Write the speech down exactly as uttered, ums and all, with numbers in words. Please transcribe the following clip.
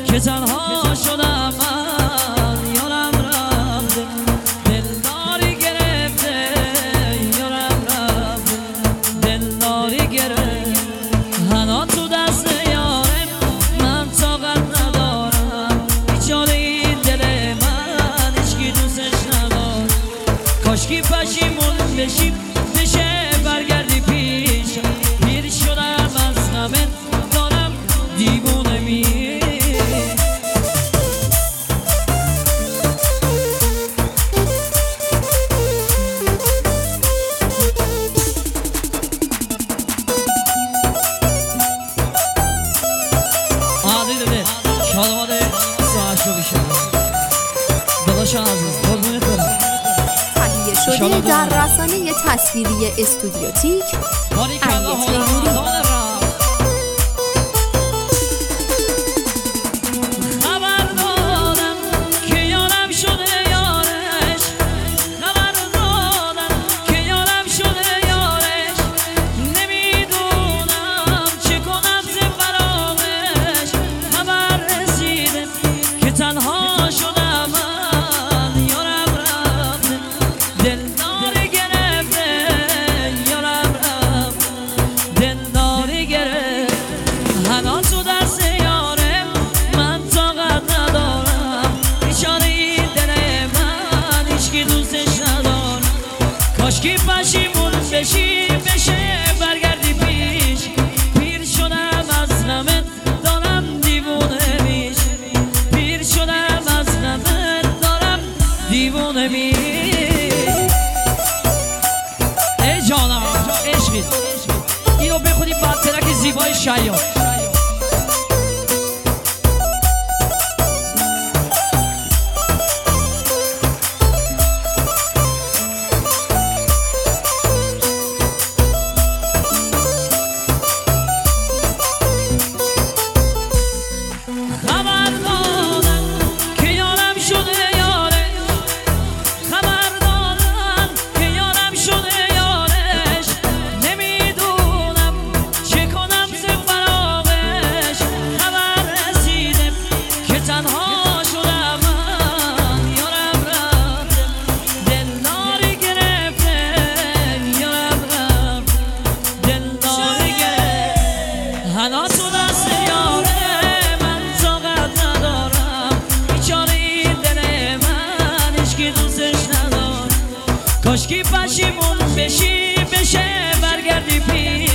که تنها شدم من، یارم رفته دلداری گرفته، یارم رفته دلداری گرفته. حالا تو دست یارم من طاقت ندارم، بیچاره این دل من هیچکی دوستش ندارم. کاشکی پشیمون بشیم بشه برگردی پیش، پیر شدم از غمت دارم دیوونه می. شادمانه ساعت رو بیشه داداشم عزیز قربونت برم. تهیه شده در رسانه تصویری استودیوتیک علی تیموری. کاشکی پشیمون بشی بشه برگردی پیش، پیر شدم از غمت دارم دیوونه میش، پیر شدم از غمت دارم دیوونه میش. ای جانم عشقی اینو بخونی بعد ترک زیبای شیاد. حالا تو دست یاره من طاقت ندارم، بیچاره این دل من هیچکی دوستش ندارم. کاشکی پشیمون بشی بشه برگردی پیش،